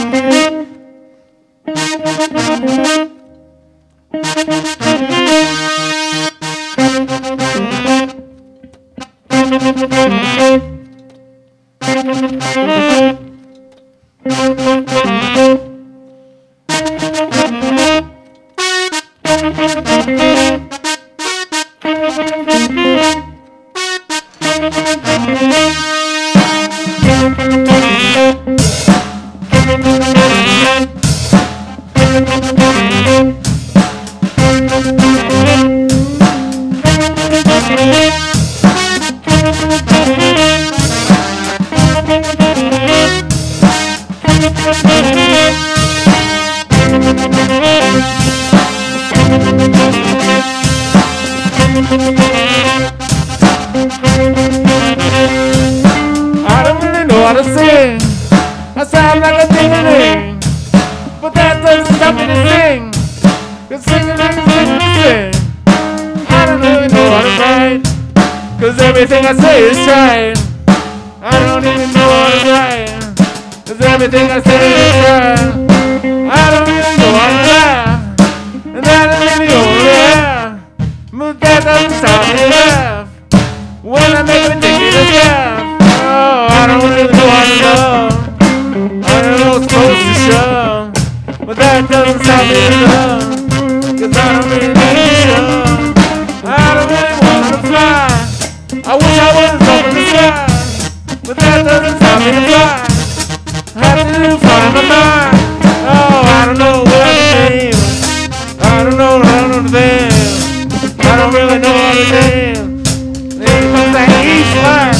I don't really know how to sing. I sound like a ding-a-ling, but that doesn't stop me to sing. Cause singing is sing. I don't really know how to write, cause everything I say is right. I don't even know how to write, cause everything I say is right. I don't really know how to laugh, and I don't really know how to laugh, but that doesn't stop me to laugh when I make a ridiculous laugh. Oh, I don't really know how to love, I don't know what's supposed to show, but that doesn't stop me to love, cause I don't really need to show. I don't really want to fly, I wish I was up in the sky, but that doesn't stop me to fly. I have to do fun in my mind. Oh, I don't know what to feel, I don't know how to feel, I don't really know how to feel. Here comes the East line.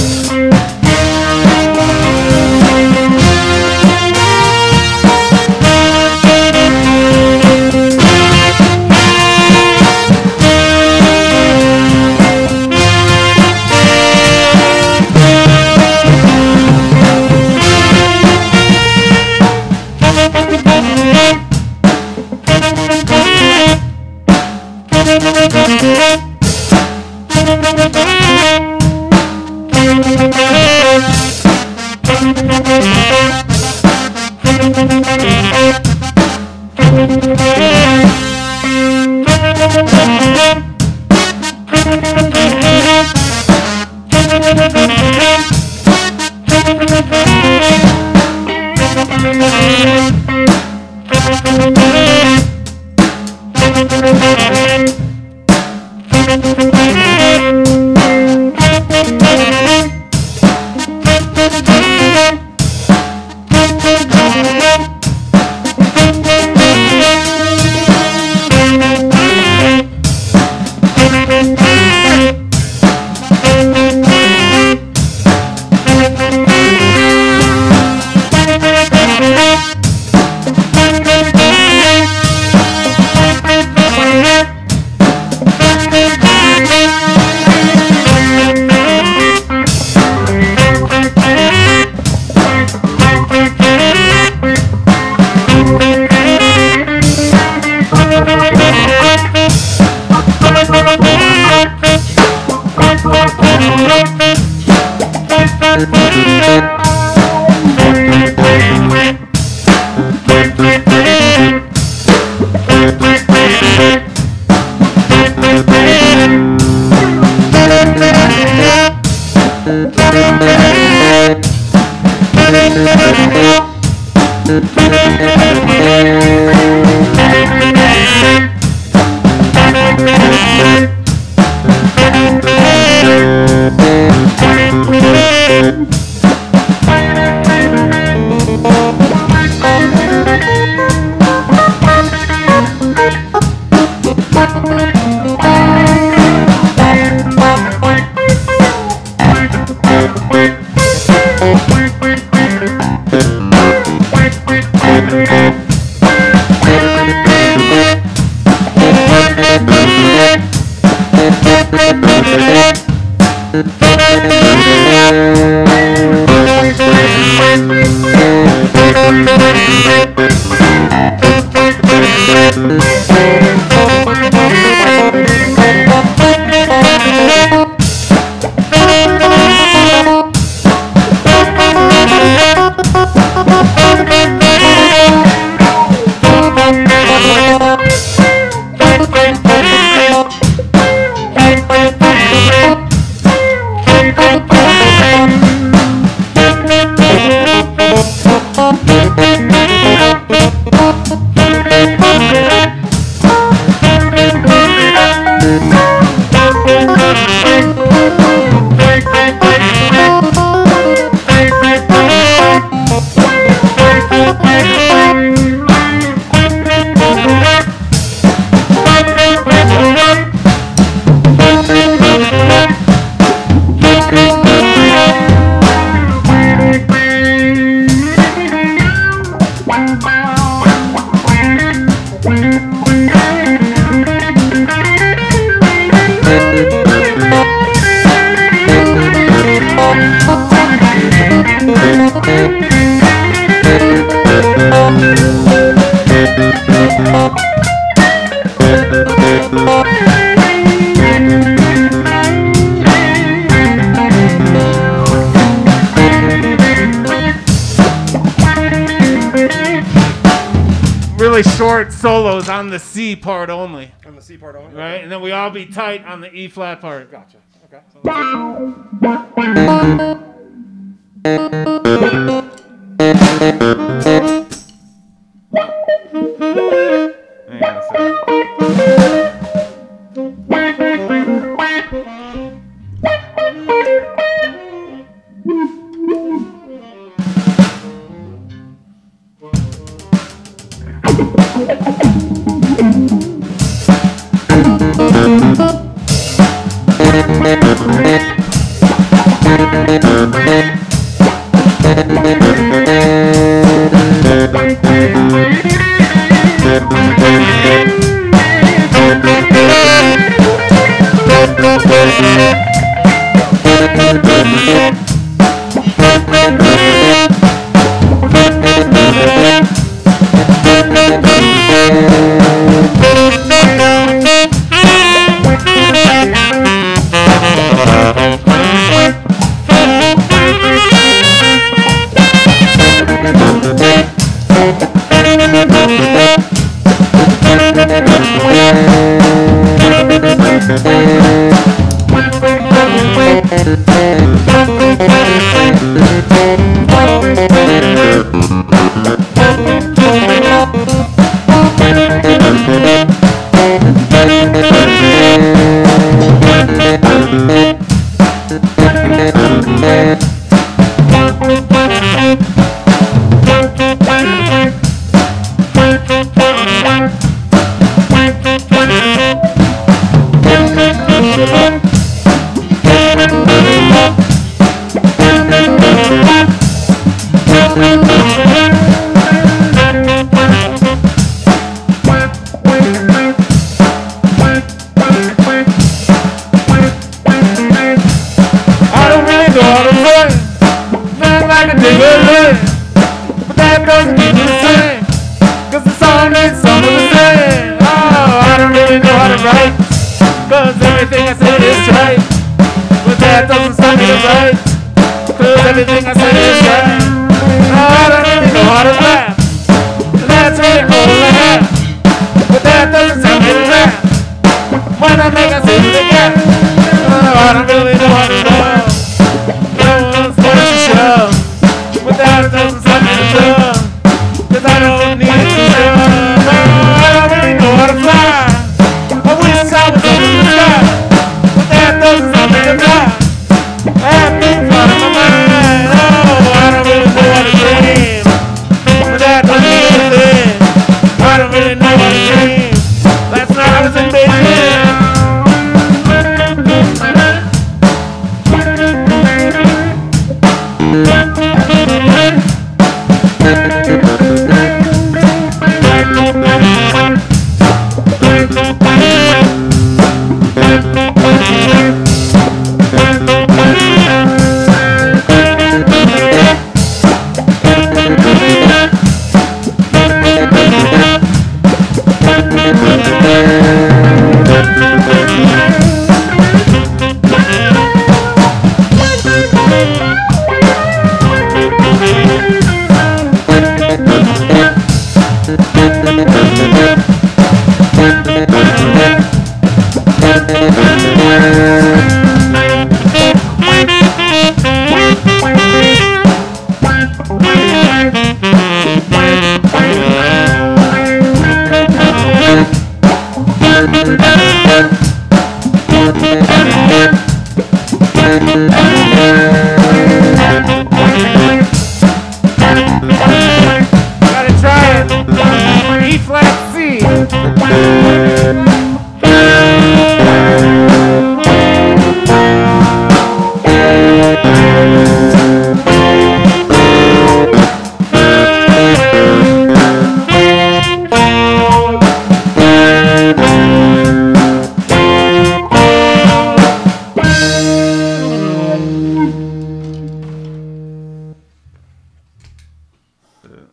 Really short solos on the C part only. On the C part only? Right? And then we all be tight on the E flat part. Gotcha. Okay. Everything I say is right. I don't really know how to rap. That's really all I have. But that doesn't sound really rap. When I make a scene again, I don't really know how to rap. No one's going to show. But that doesn't sound really dumb. Cause I don't need to show. I don't really know how to fly. I wish I was up in the sky. But that doesn't sound really rap. I have things out of my mind. I don't really know what to dream. Last night I was in Beijing. Gotta try it. E flat C.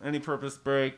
Any purpose break.